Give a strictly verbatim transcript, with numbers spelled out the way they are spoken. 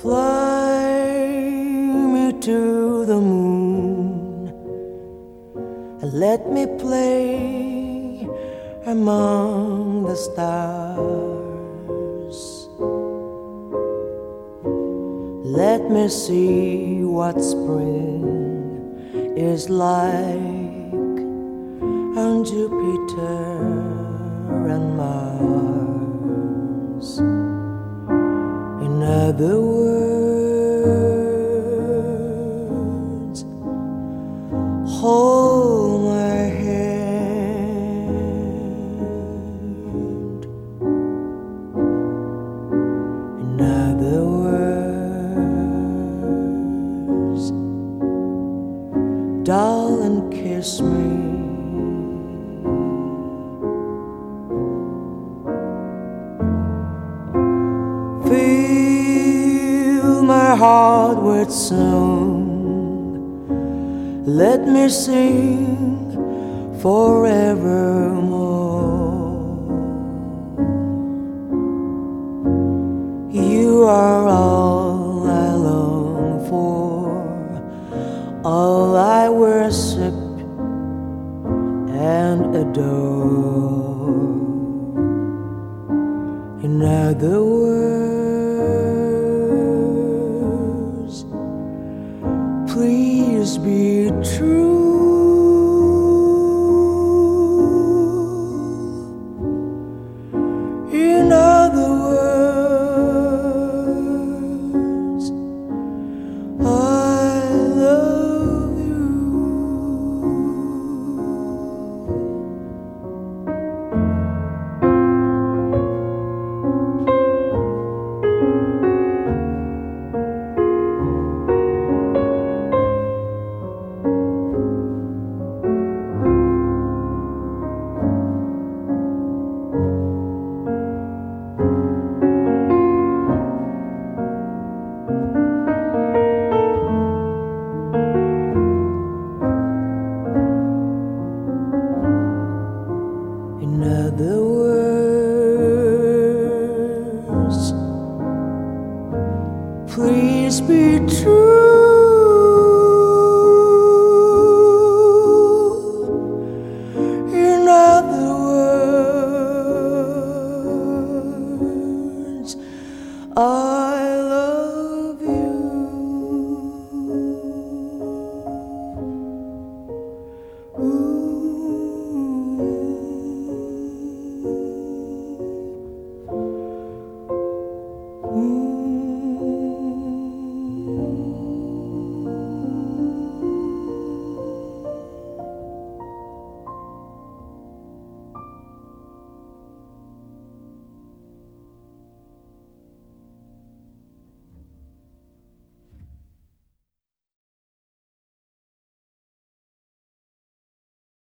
Fly me to the moon and let me play among the stars. Let me see what spring is like on Jupiter and Mars. In other words, hold my hand. In other words, darling, kiss me. Fill my heart with song. Let me sing forevermore. You are all I long for, all I worship and adore. In other words, please be true. In other words, I love you. In other words, please be true.